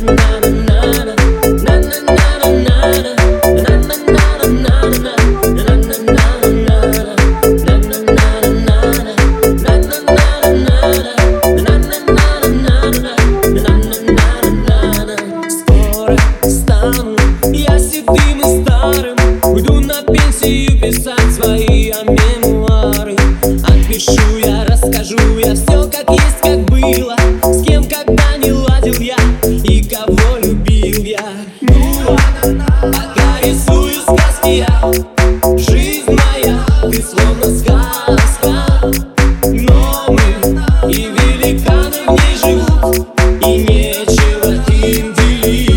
Я седым и старым уйду на пенсию писать свои мемуары. Отпишу я, расскажу я все как есть, как было, с кем когда не ладил я и кого любил я. Ну, пока рисую сказки я, жизнь моя, ты словно сказка. Гномы и великаны в ней живут, и нечего им делить.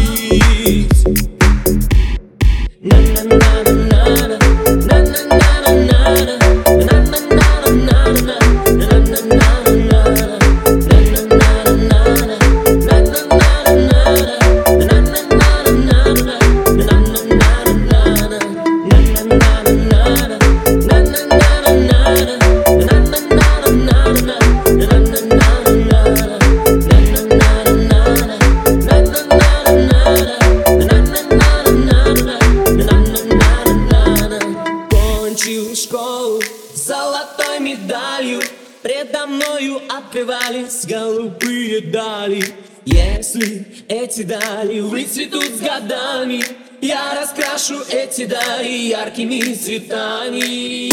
Школу с золотой медалью, предо мною открывались голубые дали. Если эти дали выцветут с годами, я раскрашу эти дали яркими цветами.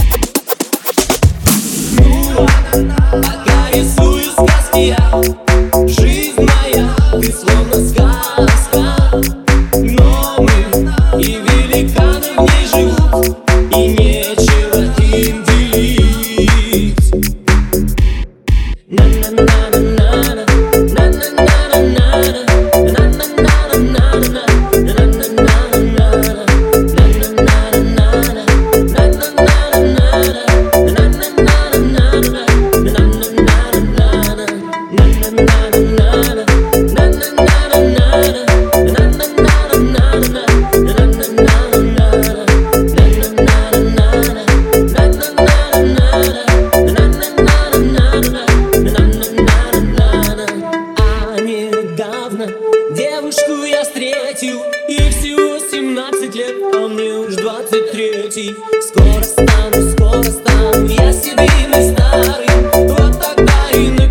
Ну, пока рисую сказки я, жизнь моя, ты словно сказка. Гномы и великаны в ней живут, и нечего им делить. Девушку я встретил, ей всего 17 лет, а мне уж 23. Скоро стану я седым и старым, вот тогда и